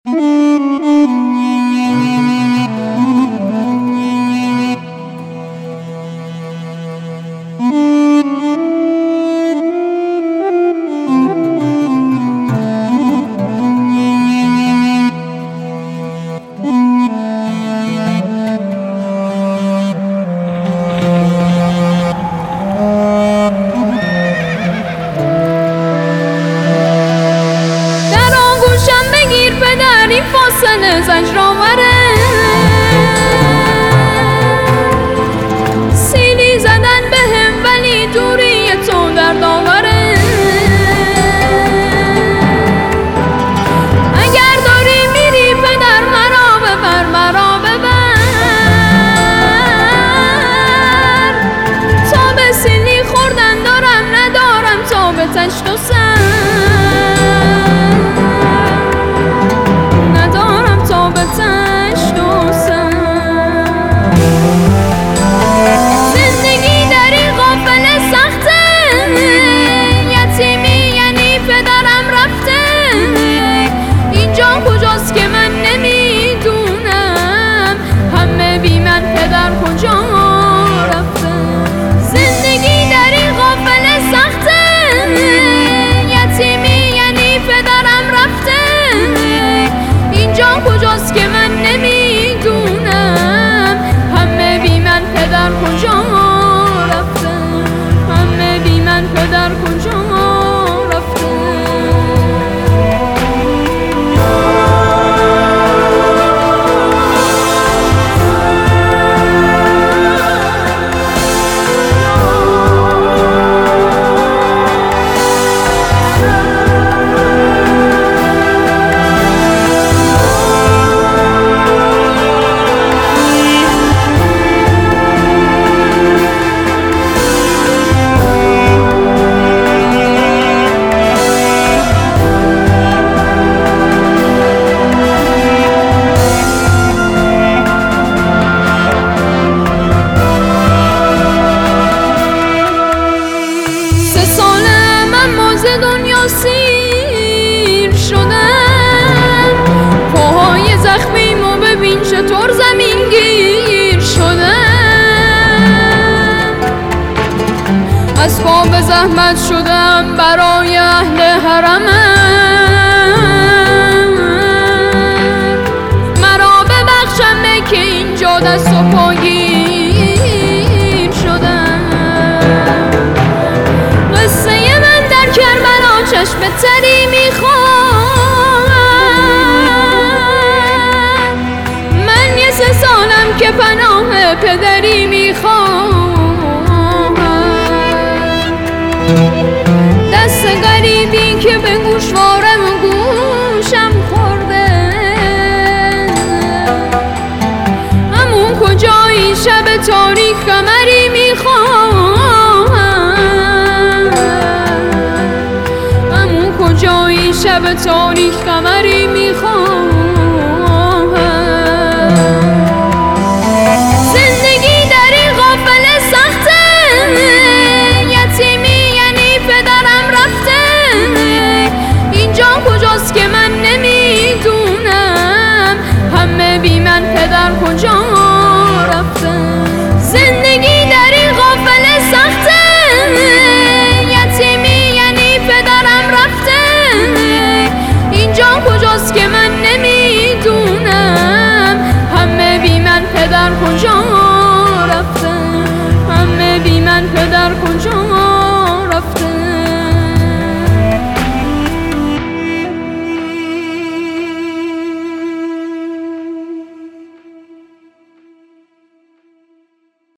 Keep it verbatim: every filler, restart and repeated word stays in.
فاصله زجر آوره سیلی زدن به هم ولی دوری تو درد آوره اگر داری میری پدر مرا ببر مرا ببر تا به سیلی خوردن دارم ندارم تا به تشت و سر زندگی در این قافله سخته یتیمی یعنی پدرم رفته اینجا کجاست که من نمیدونم همه بی من پدر کجا رفته زندگی در این قافله سخته یتیمی یعنی پدرم رفته اینجا کجاست که من نمیدونم همه بی من پدر کجا رفته همه بی من پدر کجا رفته دنیا سیر شدم پاهای زخمیمو ببین چطور زمین گیر شدم از پا به زحمت شدم برای اهل حرمم مرا ببخشم که اینجا دست و پاگیر شدم قصه من در کربلا چشم تری میخوام من یه سه سالم که پناه پدری میخوام دست غریبی که به گوشوارم و گوشم خورده همون کجایی شب تاریک قمری میخوام جایی شب تاریک قمری میخوام زندگی در این قافله سخته یتیمی یعنی پدرم رفته اینجا کجاست که من نمیدونم همه بی من پدر کجا رفته زندگی در این قافله سخته یتیمی یعنی پدرم رفته اینجا کجاست که من نمیدونم همه بی من پدر کجا رفته همه بی من پدر کجا